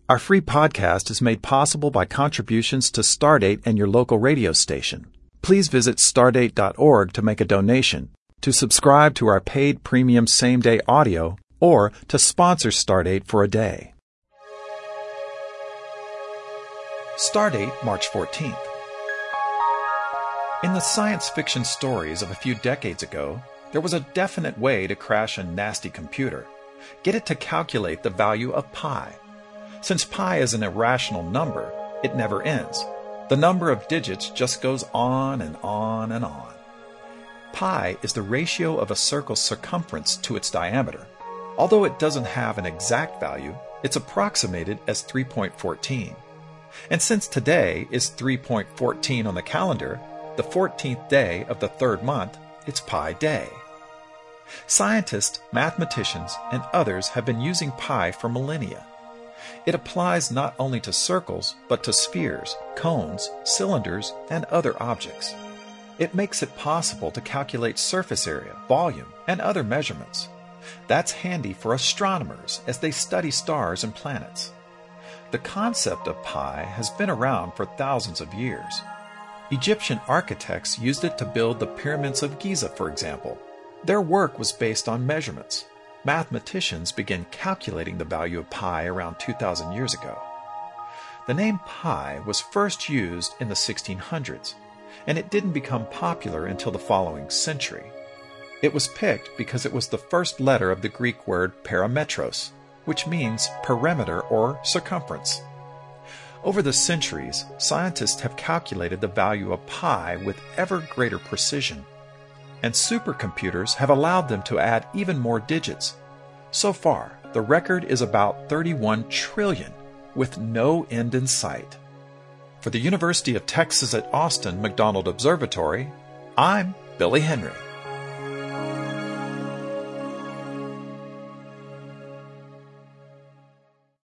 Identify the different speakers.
Speaker 1: Our free podcast is made possible by contributions to Stardate and your local radio station. Please visit stardate.org to make a donation, to subscribe to our paid premium same-day audio, or to sponsor Stardate for a day. Stardate, March 14th. In the science fiction stories of a few decades ago, there was a definite way to crash a nasty computer. Get it to calculate the value of pi. Since pi is an irrational number, it never ends. The number of digits just goes on and on and on. Pi is the ratio of a circle's circumference to its diameter. Although it doesn't have an exact value, it's approximated as 3.14. And since today is 3.14 on the calendar, the 14th day of the third month, it's Pi Day. Scientists, mathematicians, and others have been using pi for millennia. It applies not only to circles, but to spheres, cones, cylinders, and other objects. It makes it possible to calculate surface area, volume, and other measurements. That's handy for astronomers as they study stars and planets. The concept of pi has been around for thousands of years. Egyptian architects used it to build the pyramids of Giza, for example. Their work was based on measurements. Mathematicians began calculating the value of pi around 2,000 years ago. The name pi was first used in the 1600s, and it didn't become popular until the following century. It was picked because it was the first letter of the Greek word parametros, which means perimeter or circumference. Over the centuries, scientists have calculated the value of pi with ever greater precision, and supercomputers have allowed them to add even more digits. So far, the record is about 31 trillion, with no end in sight. For the University of Texas at Austin McDonald Observatory, I'm Billy Henry.